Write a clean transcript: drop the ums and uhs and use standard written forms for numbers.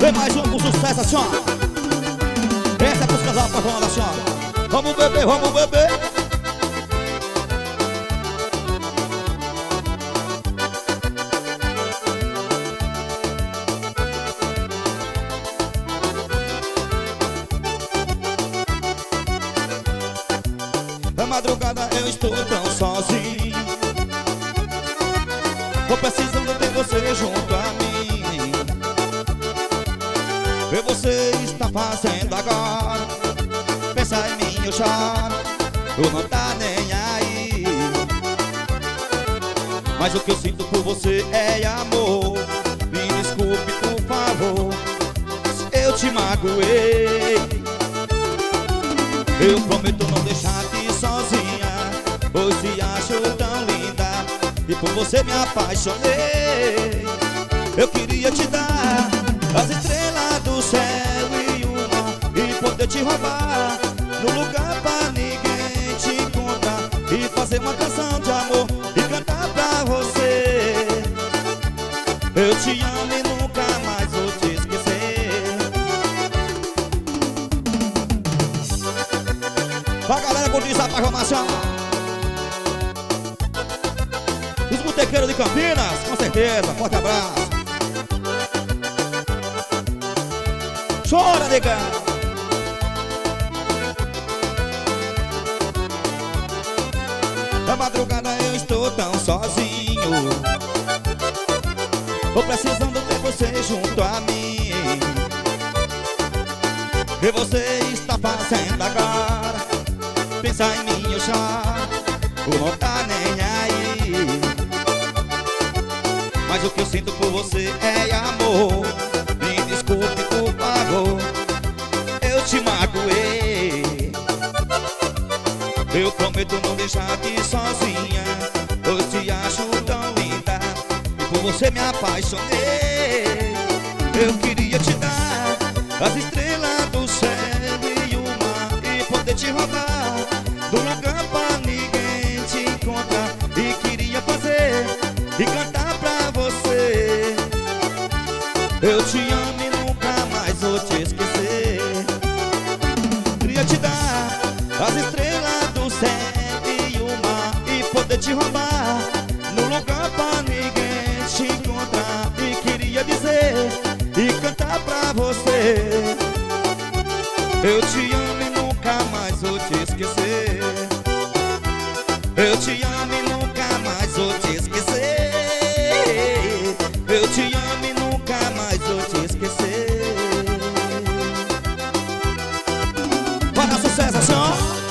Vem mais um com sucesso, assim, ó. Essa é pros casal apaixonados, assim, ó. Vamos beber, vamos beber. Na madrugada eu estou tão sozinho. Tô precisando ter você junto a mim. O que você está fazendo agora? Pensa em mim, eu choro. Tu não tá nem aí. Mas o que eu sinto por você é amor. Me desculpe, por favor, se eu te magoei. Eu prometo não deixar-te sozinha, pois te acho tão linda e por você me apaixonei. Eu queria te dar as estrelas do céu e o mar e poder te roubar num lugar pra ninguém te encontrar e fazer uma canção de amor e cantar pra você. Eu te amo e nunca mais vou te esquecer. Pra galera curtir essa apaixonação, os botequeiros de Campinas, com certeza, forte abraço. Chora, negão. Na madrugada eu estou tão sozinho. Tô precisando ter você junto a mim. O que você está fazendo agora? Pensa em mim, eu choro. Tu não tá nem aí. Mas o que eu sinto por você é amor. Me desculpe, por favor, eu te magoei. Eu prometo não deixar-te sozinha, pois te acho tão linda e por você me apaixonei. Eu queria te dar as estrelas do céu e o mar e poder te roubar do lugar pra ninguém te encontrar e queria fazer e cantar pra você. Eu te amo e nunca mais vou te esquecer. Queria te dar as estrelas do céu e o mar e poder te roubar no lugar pra ninguém te encontrar e queria dizer e cantar pra você. Eu te amo e nunca mais vou te esquecer. Eu te amo e nunca mais vou te esquecer. Eu te amo e nunca mais vou te esquecer. Para sucesso, senhor.